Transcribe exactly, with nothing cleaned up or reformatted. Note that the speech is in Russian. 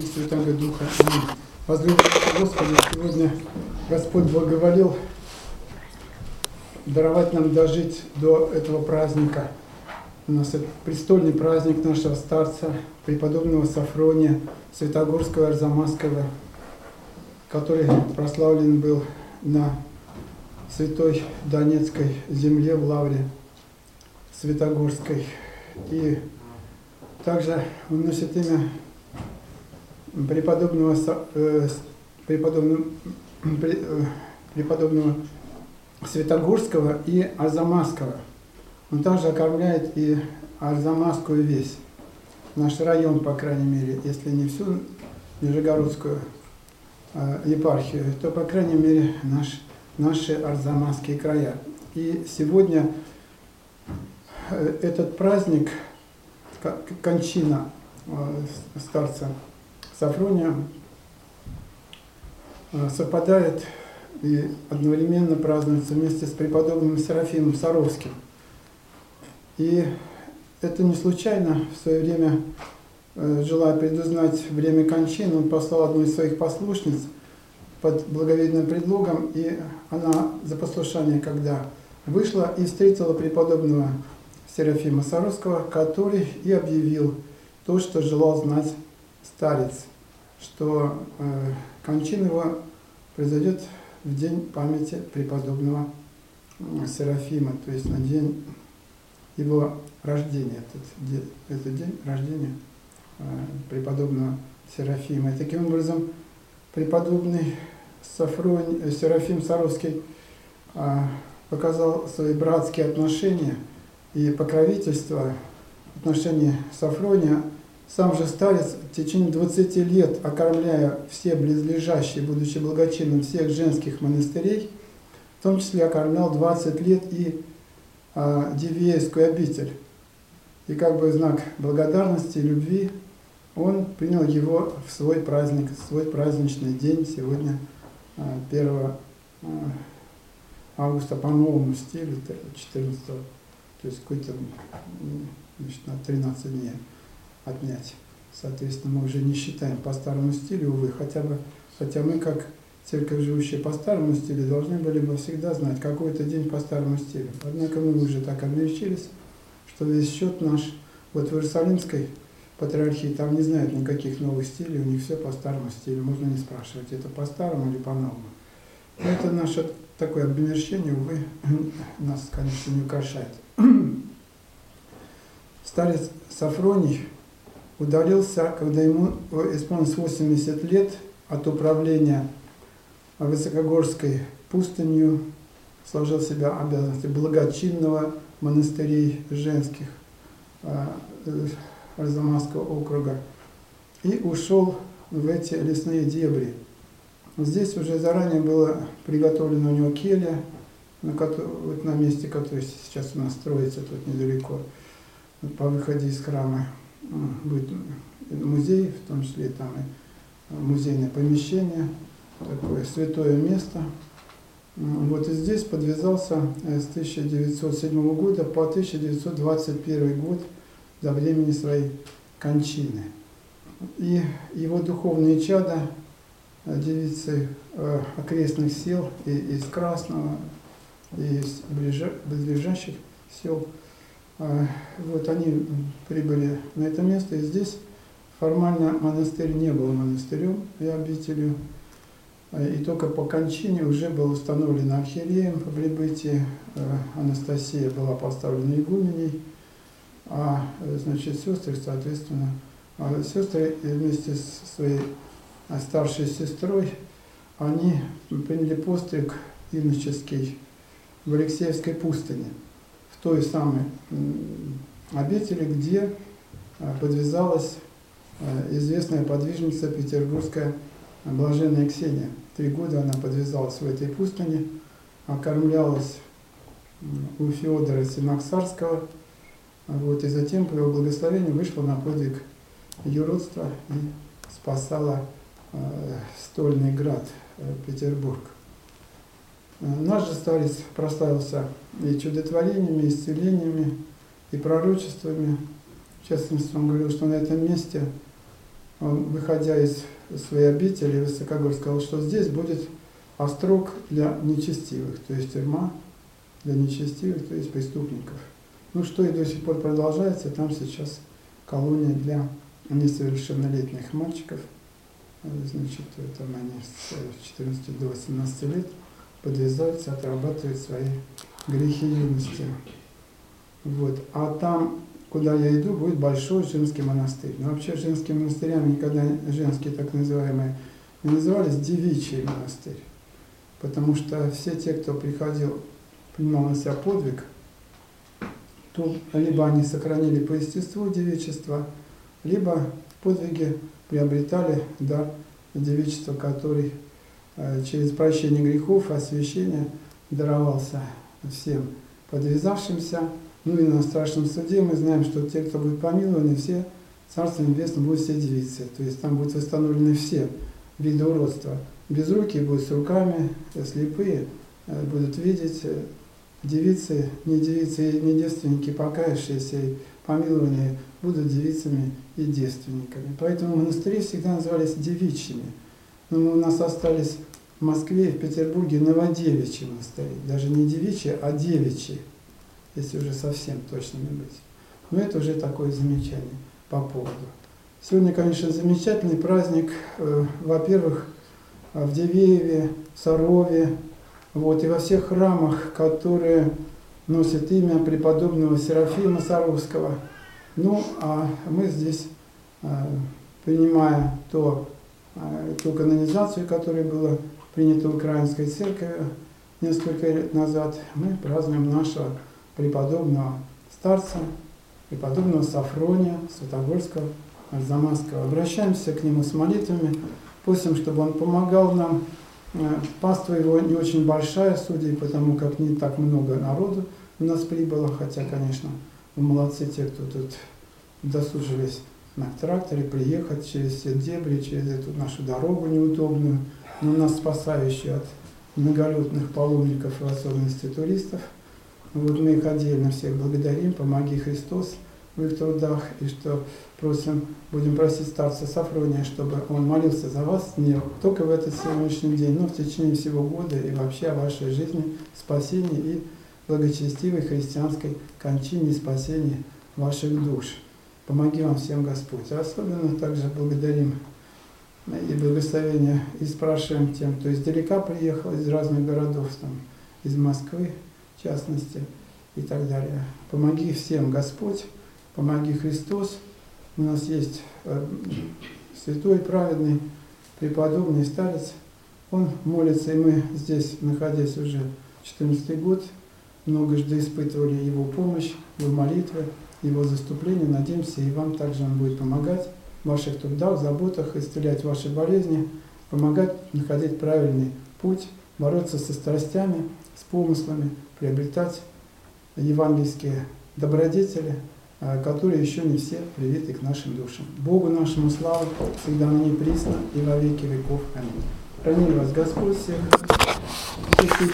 Святаго Духа. Возлюбленный Господи, сегодня Господь благоволил даровать нам дожить до этого праздника. У нас это престольный праздник нашего старца, преподобного Сафрония Святогорского Арзамасского, который прославлен был на святой Донецкой земле в лавре Святогорской. И также он носит имя преподобного, э, преподобного, э, преподобного Святогорского и Арзамасского. Он также окормляет и Арзамасскую весь, наш район, по крайней мере, если не всю Нижегородскую э, епархию, то, по крайней мере, наш, наши Арзамасские края. И сегодня э, этот праздник, кончина э, старца Сафрония, э, совпадает и одновременно празднуется вместе с преподобным Серафимом Саровским. И это не случайно. В свое время, желая предузнать время кончины, он послал одну из своих послушниц под благовидным предлогом, и она за послушание, когда вышла и встретила преподобного Серафима Саровского, который и объявил то, что желал знать старец, что э, кончина его произойдет в день памяти преподобного Серафима, то есть на день его рождения, этот, этот день рождения э, преподобного Серафима. И таким образом преподобный Сафронь, Серафим Саровский э, показал свои братские отношения и покровительство в отношении Сафрония. Сам же старец в течение двадцати лет, окормляя все близлежащие, будучи благочинным всех женских монастырей, в том числе окормлял двадцать лет и а, Дивеевскую обитель. И как бы знак благодарности и любви он принял его в свой праздник, в свой праздничный день, сегодня первого августа по новому стилю, четырнадцатого, то есть какой-то, значит, на тринадцать дней отнять. Соответственно, мы уже не считаем по старому стилю, увы, хотя бы, хотя мы, как церковь, живущая по старому стилю, должны были бы всегда знать какой-то день по старому стилю. Однако мы уже так облегчились, что весь счет наш, вот в Иерусалимской патриархии, там не знают никаких новых стилей, у них все по старому стилю, можно не спрашивать, это по старому или по новому. Это наше такое обмерщение, увы, нас, конечно, не украшает. Старец Сафроний удалился, когда ему исполнилось восемьдесят лет от управления Высокогорской пустынью, сложил в себя обязанности благочинного монастырей женских Арзамасского округа и ушел в эти лесные дебри. Здесь уже заранее было приготовлено у него келья, на, вот на месте, которое сейчас у нас строится тут недалеко, по выходе из храма. Будет музей, в том числе там и музейное помещение, такое святое место. Вот и здесь подвязался с тысяча девятьсот седьмого года по тысяча девятьсот двадцать первый год до времени своей кончины. И его духовные чада, девицы окрестных сел, и из Красного, и из ближайших сел, вот они прибыли на это место, и здесь формально монастырь не был монастырем и обителью, и только по кончине уже был установлен архиереем по прибытии, Анастасия была поставлена игуменей, а значит, сестры, соответственно, сестры вместе со своей старшей сестрой, они приняли постриг иноческий в Алексеевской пустыне, в той самой обители, где подвязалась известная подвижница петербургская блаженная Ксения. Три года она подвязалась в этой пустыне, окормлялась у Феодора Синаксарского, вот, и затем по его благословению вышла на подвиг юродства и спасала э, стольный град э, Петербург. Наш же старец прославился и чудотворениями, и исцелениями, и пророчествами. В частности, он говорил, что на этом месте он, выходя из своей обители, Высокогор сказал, что здесь будет острог для нечестивых, то есть тюрьма для нечестивых, то есть преступников. Ну что и до сих пор продолжается, там сейчас колония для несовершеннолетних мальчиков, значит, там они с четырнадцати до восемнадцати лет подвязаются, отрабатывают свои грехи юности. Вот. А там, куда я иду, будет большой женский монастырь. Но вообще женскими монастырями никогда женские так называемые не назывались, девичий монастырь. Потому что все те, кто приходил, принимал на себя подвиг, то либо они сохранили по естеству девичества, либо в подвиге приобретали дар девичества, который э, через прощение грехов, освящение даровался всем подвязавшимся. Ну и на страшном суде мы знаем, что те, кто будет помилованы, все Царство Небесное будут все девицы. То есть там будут восстановлены все виды уродства. Безрукие будут с руками, слепые будут видеть, девицы, не девицы, не девственники, покаявшиеся и помилованные будут девицами и девственниками. Поэтому монастыри всегда назывались девичьими. Но мы у нас остались в Москве и в Петербурге новодевичьи монастыри. Даже не девичьи, а девичьи, если уже совсем точными быть. Но это уже такое замечание по поводу. Сегодня, конечно, замечательный праздник, э, во-первых, в Дивееве, в Сарове, вот, и во всех храмах, которые носят имя преподобного Серафима Саровского. Ну, а мы здесь, э, принимая то, э, ту канонизацию, которая была принята Украинской церковью несколько лет назад, мы празднуем нашего преподобного старца, преподобного Сафрония Святогорского, Арзамасского. Обращаемся к нему с молитвами, просим, чтобы он помогал нам. Паства его не очень большая, судя по тому, как не так много народу у нас прибыло, хотя, конечно, вы молодцы те, кто тут досужились на тракторе приехать через все дебри, через эту нашу дорогу неудобную, но нас спасающую от многолюдных паломников, в особенности туристов. Вот мы их отдельно всех благодарим, помоги Христос в их трудах, и что просим, будем просить старца Сафрония, чтобы он молился за вас не только в этот сегодняшний день, но в течение всего года и вообще о вашей жизни, спасении и благочестивой христианской кончине и спасении ваших душ. Помоги вам всем Господь. А особенно также благодарим и благословения и спрашиваем тем, кто издалека приехал, из разных городов, там, из Москвы, в частности, и так далее. Помоги всем Господь, помоги Христос. У нас есть э, святой, праведный, преподобный старец. Он молится, и мы здесь, находясь уже четырнадцатый год, многожды испытывали его помощь, его молитвы, его заступление. Надеемся, и вам также он будет помогать в ваших трудах, заботах, исцелять ваши болезни, помогать находить правильный путь, бороться со страстями, с помыслами, приобретать евангельские добродетели, которые еще не все привиты к нашим душам. Богу нашему славу, всегда на ней присно и во веки веков. Аминь. Храни вас Господь всех.